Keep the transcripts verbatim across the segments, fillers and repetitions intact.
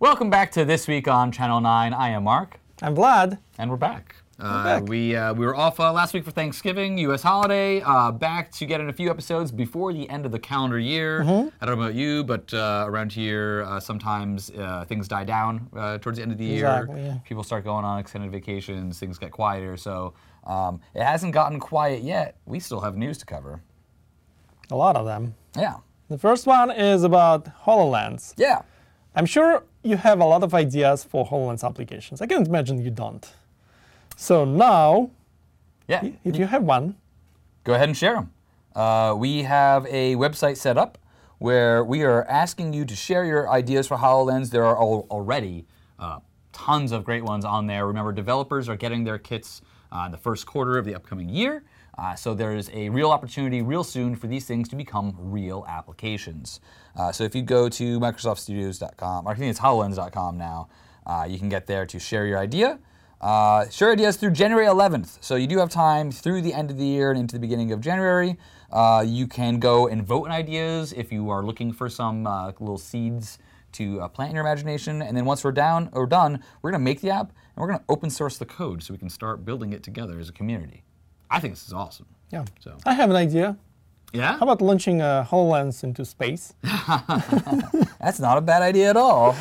Welcome back to This Week on Channel nine. I am Mark. I'm Vlad. And we're back. We're uh, back. We uh, we were off uh, last week for Thanksgiving, U S holiday. Uh, back to get in a few episodes before the end of the calendar year. Mm-hmm. I don't know about you, but uh, around here, uh, sometimes uh, things die down uh, towards the end of the year. Exactly, yeah. People start going on extended vacations, things get quieter. So um, it hasn't gotten quiet yet. We still have news to cover. A lot of them. Yeah. The first one is about HoloLens. Yeah. I'm sure you have a lot of ideas for HoloLens applications. I can't imagine you don't. So now, Yeah. if you have one, Go ahead and share them. Uh, we have a website set up where we are asking you to share your ideas for HoloLens. There are al- already uh, tons of great ones on there. Remember, developers are getting their kits uh, in the first quarter of the upcoming year. Uh, so there's a real opportunity real soon for these things to become real applications. Uh, so if you go to Microsoft Studios dot com, or I think it's HoloLens dot com now, uh, you can get there to share your idea. Uh, share ideas through January eleventh. So you do have time through the end of the year and into the beginning of January. Uh, you can go and vote on ideas if you are looking for some uh, little seeds to uh, plant in your imagination. And then once we're down or done, we're going to make the app and we're going to open source the code so we can start building it together as a community. I think this is awesome. yeah, So I have an idea. yeah, How about launching a HoloLens into space? that's not a bad idea at all.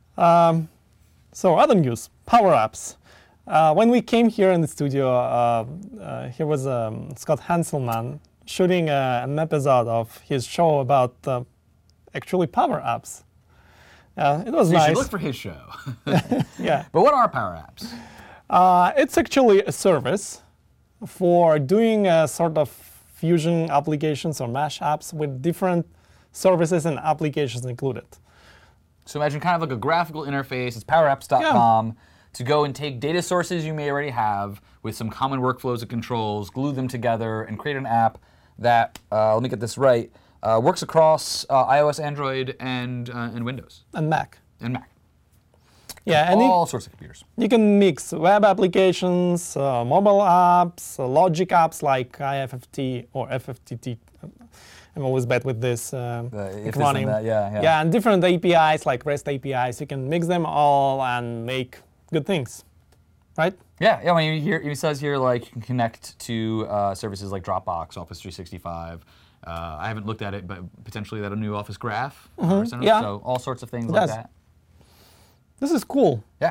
So other news, Power Apps. Uh, when we came here in the studio, uh, uh, here was um, Scott Hanselman shooting uh, an episode of his show about uh, actually Power Apps. Uh, it was So you nice. should look for his show. yeah. But what are Power Apps? Uh, it's actually a service for doing a sort of fusion applications or mesh apps with different services and applications included. So imagine kind of like a graphical interface. It's power apps dot com to go and take data sources you may already have with some common workflows and controls, glue them together, and create an app that, uh, let me get this right, uh, works across uh, iOS, Android, and, uh, and Windows, And Mac. and Mac. Yeah, and All you, sorts of computers. you can mix web applications, uh, mobile apps, uh, logic apps like I F F T or F F T T. I'm always bad with this um, The if this and acronym. that, yeah, yeah. Yeah, and different A P Is like REST A P Is. You can mix them all and make good things, right? Yeah, yeah. When you hear, it says here like you can connect to uh, services like Dropbox, Office three sixty-five. Uh, I haven't looked at it, but potentially that a new Office Graph. or something. yeah. So all sorts of things It like does. that. This is cool. Yeah.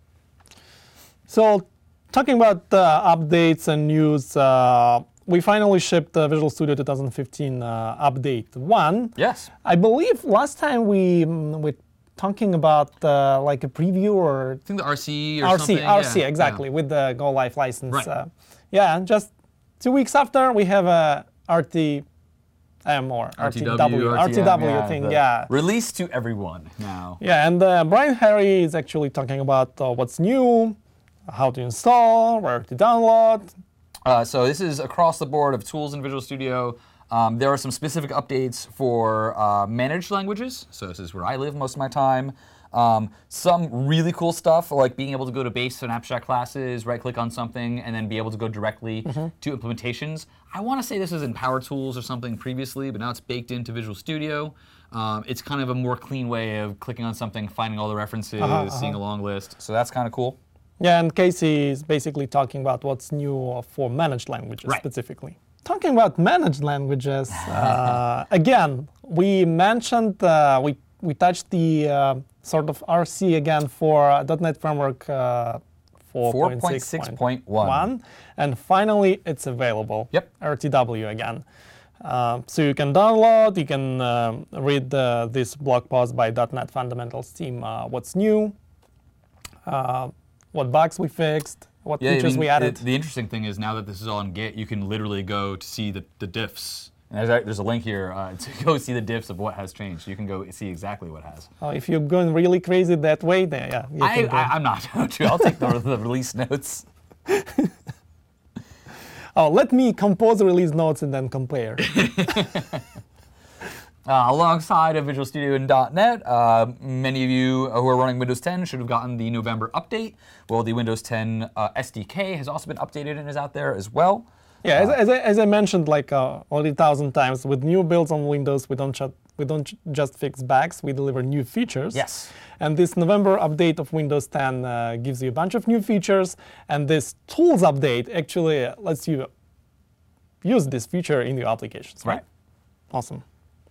So, talking about uh, updates and news, uh, we finally shipped uh, Visual Studio twenty fifteen uh, update one. Yes. I believe last time we mm, were talking about uh, like a preview or I think the R C or R C, something. R C yeah, exactly, yeah. with the Go Live license. Right. Uh, yeah, and just two weeks after we have a R T M or R T W, R R T T M, W yeah, thing, the yeah. Released to everyone now. Yeah, and uh, Brian Harry is actually talking about uh, what's new, how to install, where to download. Uh, so this is across the board of tools in Visual Studio. Um, there are some specific updates for uh, managed languages. So this is where I live most of my time. Um, some really cool stuff like being able to go to base and abstract classes, right-click on something, and then be able to go directly Mm-hmm. to implementations. I want to say this was in Power Tools or something previously, but now it's baked into Visual Studio. Um, it's kind of a more clean way of clicking on something, finding all the references, Uh-huh, seeing a long list. So that's kind of cool. Yeah, and Casey is basically talking about what's new for managed languages Right. specifically. Talking about managed languages, uh, again, we mentioned, uh, we, we touched the uh, sort of R C again for uh, .dot net Framework uh, four point six point one, and finally it's available. Yep. R T W again. Uh, so you can download, you can um, read uh, this blog post by .dot net Fundamentals team, uh, what's new, uh, what bugs we fixed, what Yeah, I features mean, we added. The, the interesting thing is now that this is all in Git, you can literally go to see the, the diffs. And there's a, there's a link here uh, to go see the diffs of what has changed. You can go see exactly what has. Uh, if you're going really crazy that way, then yeah, you I, can go. I, I'm not going to. I'll take the, the release notes. Oh, let me compose release notes and then compare. Uh, alongside of Visual Studio and .dot net, uh, many of you who are running Windows ten should have gotten the November update. Well, the Windows ten uh, S D K has also been updated and is out there as well. Yeah, as, as, I, as I mentioned like uh, already a thousand times, with new builds on Windows, we don't, ju- we don't ju- just fix bugs, we deliver new features. Yes. And this November update of Windows ten uh, gives you a bunch of new features, and this Tools update actually lets you use this feature in your applications, right? Right. Awesome.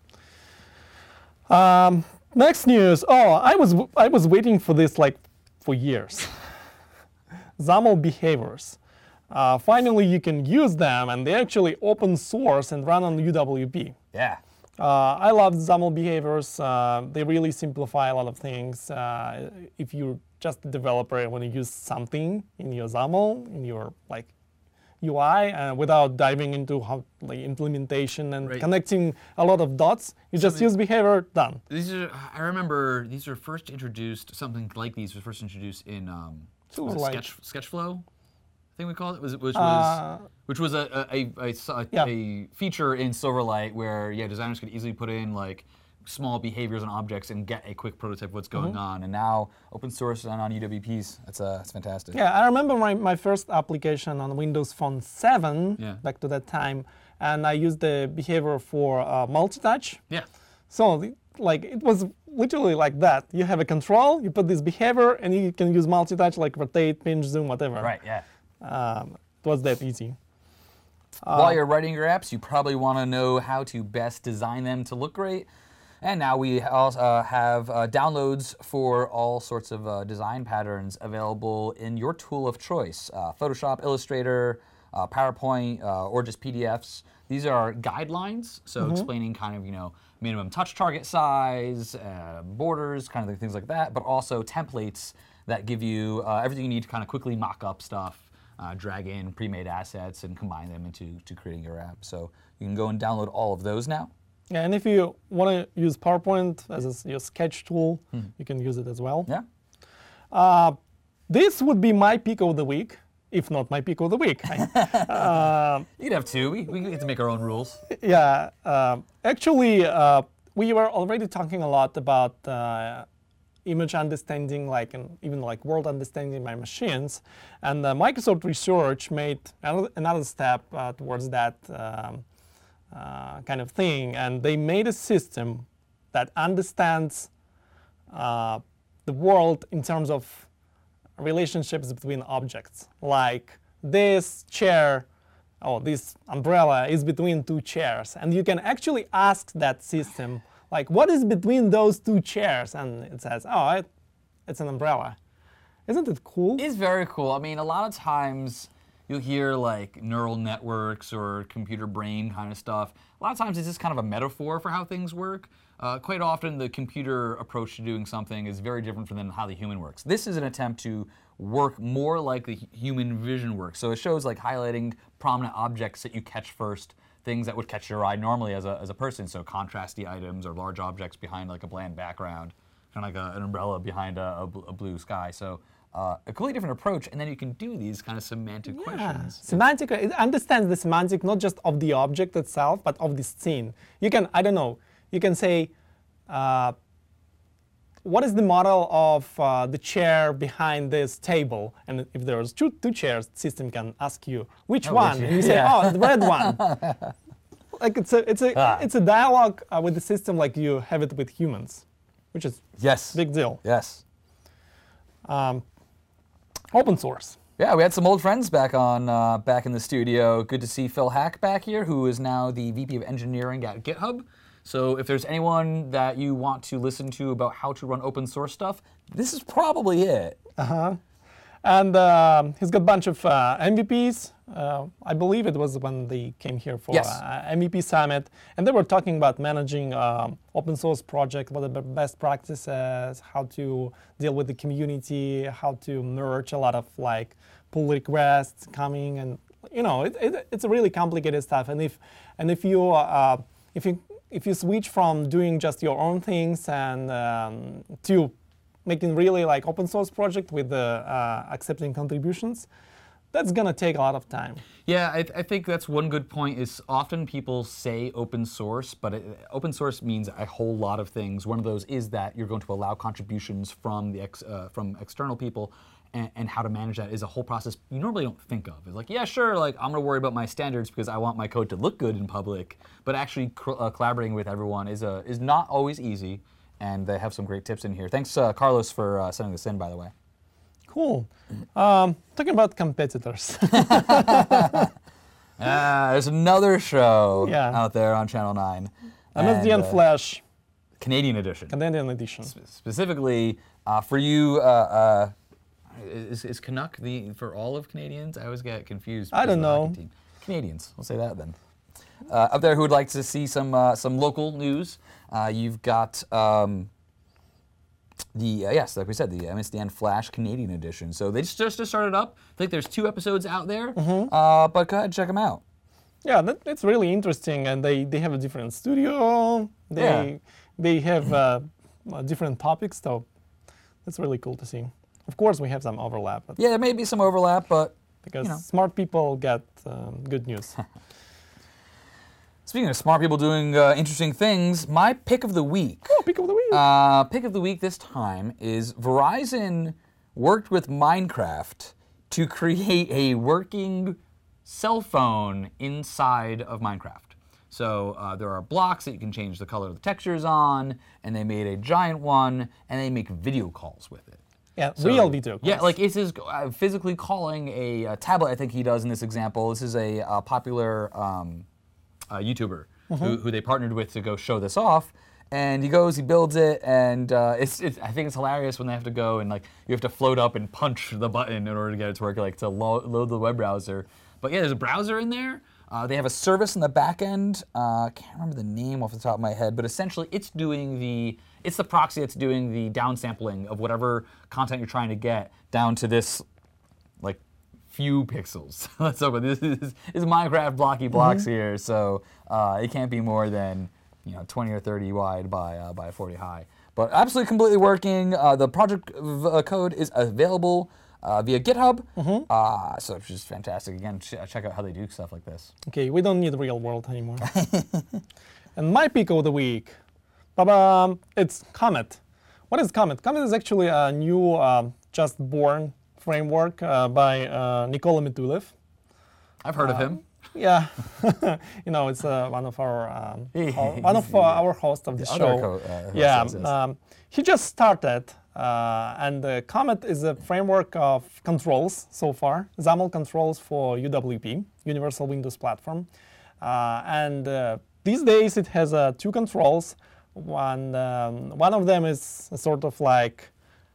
Um, next news. Oh, I was I was waiting for this like for years. XAML behaviors. Uh, finally, you can use them, and they actually open source and run on U W P. Yeah. Uh, I love XAML behaviors. Uh, they really simplify a lot of things. Uh, if you're just a developer and want to use something in your XAML, in your like U I, uh, without diving into how like implementation and Right. connecting a lot of dots, you just the- use behavior, done. These are. I remember these were first introduced. Something like these was first introduced in um, Tools was it like- Sketch Sketchflow. I think we call it. Was it which Uh, was which was a a, a, a, Yeah. a feature in Silverlight where yeah designers could easily put in like small behaviors and objects and get a quick prototype of what's going on. And now open source and on U W Ps. That's uh, that's fantastic. Yeah, I remember my, my first application on Windows Phone seven, Yeah. back to that time, and I used the behavior for uh, multi-touch. Yeah. So, the- like, it was literally like that. You have a control, you put this behavior, and you can use multi-touch, like rotate, pinch, zoom, whatever. Right. Yeah. Um, it was that easy. While you're writing your apps, you probably want to know how to best design them to look great. And now we also uh, have uh, downloads for all sorts of uh, design patterns available in your tool of choice. Uh, Photoshop, Illustrator, uh, PowerPoint, uh, or just P D Fs. These are guidelines, so explaining kind of, you know, minimum touch target size, uh, borders, kind of things like that, but also templates that give you uh, everything you need to kind of quickly mock up stuff, uh, drag in pre-made assets, and combine them into to creating your app. So you can go and download all of those now. Yeah, and if you want to use PowerPoint as a, your sketch tool, you can use it as well. Yeah. Uh, this would be my pick of the week, if not my pick of the week. uh, You could have two. We, we get to make our own rules. yeah, uh, actually, uh, we were already talking a lot about uh, image understanding, like and even like word understanding by machines, and uh, Microsoft Research made another, another step uh, towards that um, uh, kind of thing, and they made a system that understands uh, the world in terms of relationships between objects, like this chair, or this umbrella is between two chairs, and you can actually ask that system, like, what is between those two chairs? And it says, oh, it, it's an umbrella. Isn't it cool? It's very cool. I mean, a lot of times you'll hear like neural networks or computer brain kind of stuff. A lot of times it's just kind of a metaphor for how things work. Uh, quite often the computer approach to doing something is very different from than how the human works. This is an attempt to work more like the hu- human vision works. So it shows like highlighting prominent objects that you catch first, things that would catch your eye normally as a, as a person. So contrasty items or large objects behind like a bland background, kind of like a, an umbrella behind a, a, bl- a blue sky. So uh, a completely different approach, and then you can do these kind of semantic Yeah. questions. Semantic, it understands the semantic not just of the object itself, but of the scene. You can, I don't know, you can say, uh, what is the model of uh, the chair behind this table? And if there's two, two chairs, the system can ask you, which Oh, one? which- And you say, yeah. oh, the red one. Like it's a, it's a, Ah. it's a dialogue uh, with the system like you have it with humans, which is Yes. a big deal. Yes. Open source. Yeah, we had some old friends back on uh, back in the studio. Good to see Phil Hack back here, who is now the V P of Engineering at GitHub. So if there's anyone that you want to listen to about how to run open source stuff, this is probably it. And um he's got a bunch of uh, M V Ps. Uh, I believe it was when they came here for Yes. uh, M V P Summit. And they were talking about managing um, open source project, what are the best practices, how to deal with the community, how to merge a lot of like pull requests coming. And, you know, it, it, it's a really complicated stuff. And if, and if you, uh, if you, if you switch from doing just your own things and um, to making really like open source project with the uh, accepting contributions, that's gonna take a lot of time. Yeah, I, th- I think that's one good point. Is often people say open source, but it, open source means a whole lot of things. One of those is that you're going to allow contributions from the ex, uh, from external people, and, and how to manage that is a whole process you normally don't think of. It's like, yeah, sure, like I'm gonna worry about my standards because I want my code to look good in public, but actually cr- uh, collaborating with everyone is a is not always easy, and they have some great tips in here. Thanks, uh, Carlos, for uh, sending this in, by the way. Cool. Um, talking about competitors. Ah, there's another show Yeah. out there on Channel nine. M S D N and, uh, Flash, Canadian edition. Canadian edition. Specifically, uh, for you, uh, uh, is, is Canuck the for all of Canadians? I always get confused. I because don't of the know. hockey team. Canadians, we'll say that then. Uh, up there, who would like to see some uh, some local news? Uh, you've got um, the uh, yes, like we said, the M S D N Flash Canadian edition. So they just just started up. I think there's two episodes out there, Mm-hmm. uh, but go ahead and check them out. Yeah, that, that's really interesting, and they, they have a different studio. They Yeah. they have uh, uh, different topics, so that's really cool to see. Of course, we have some overlap, but Yeah, there may be some overlap, but because you know. smart people get um, good news. Speaking of smart people doing uh, interesting things, my pick of the week. Oh, pick of the week. Uh, pick of the week this time is Verizon worked with Minecraft to create a working cell phone inside of Minecraft. So uh, there are blocks that you can change the color of the textures on, and they made a giant one, and they make video calls with it. yeah, So- real video. Yeah, calls. like it is uh, physically calling a, uh tablet. I think he does in this example. This is a uh, popular um, uh, YouTuber who, who they partnered with to go show this off. And he goes, he builds it, and uh, it's, it's. I think it's hilarious when they have to go and like you have to float up and punch the button in order to get it to work, like to lo- load the web browser. But yeah, there's a browser in there. Uh, they have a service in the back end. Uh, I can't remember the name off the top of my head, but essentially it's doing the it's the proxy that's doing the downsampling of whatever content you're trying to get down to this like few pixels. So but this is, this is Minecraft blocky blocks here, so uh, it can't be more than you know twenty or thirty wide by uh, by forty high. But absolutely completely working. Uh, the project v- uh, code is available uh, via GitHub. Uh, so it's just fantastic. Again, ch- check out how they do stuff like this. Okay, we don't need real world anymore. And my pick of the week, ba-bam, it's Comet. What is Comet? Comet is actually a new, um, just born framework uh, by uh, Nikola Mitulev. I've heard of him. Yeah, you know, it's uh, one of our um, He- ho- one of uh, our hosts of the, other show. co- uh, host, yeah, yes, yes. um, he just started, uh, and uh, Comet is a framework of controls so far, XAML controls for U W P, Universal Windows Platform, uh, and uh, these days it has uh, two controls. One um, one of them is a sort of like,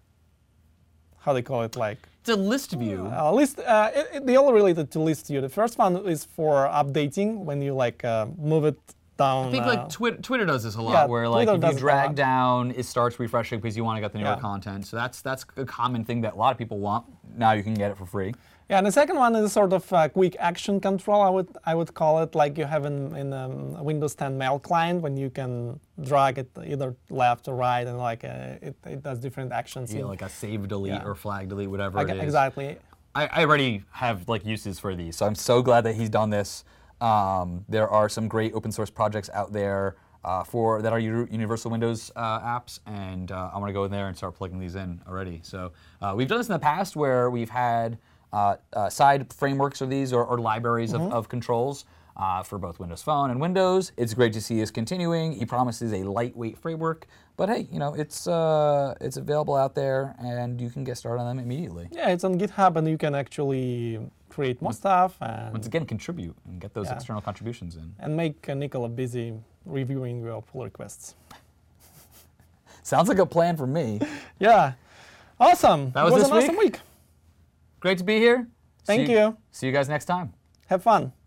how they call it, like. It's a list view. Uh, list, uh, it, it- they all related to list view. The first one is for updating when you like uh, move it down. I think uh, like Twitter, Twitter does this a lot, yeah, where like Twitter if does you it a drag lot. down, it starts refreshing because you want to get the newer Yeah. content. So that's that's a common thing that a lot of people want. Now you can get it for free. yeah, and the second one is sort of uh, quick action control. I would I would call it like you have in in um, a Windows ten mail client when you can drag it either left or right and like uh, it, it does different actions. You in- know, like a save delete Yeah. or flag delete, whatever like, it is. exactly. I, I already have like uses for these, so I'm so glad that he's done this. Um, there are some great open source projects out there uh, for that are U- Universal Windows uh, apps, and uh, I want to go in there and start plugging these in already. So uh, we've done this in the past where we've had uh, uh, side frameworks of these or, or libraries of, of controls uh, for both Windows Phone and Windows. It's great to see us continuing. He promises a lightweight framework, but hey, you know it's uh, it's available out there, and you can get started on them immediately. Yeah, it's on GitHub and you can actually create more stuff and Once again, contribute and get those Yeah. external contributions in. and make uh, Nikola busy reviewing your pull requests. Sounds like a plan for me. Yeah, awesome. That was it was this an awesome week? week. Great to be here. Thank See- you. See you guys next time. Have fun.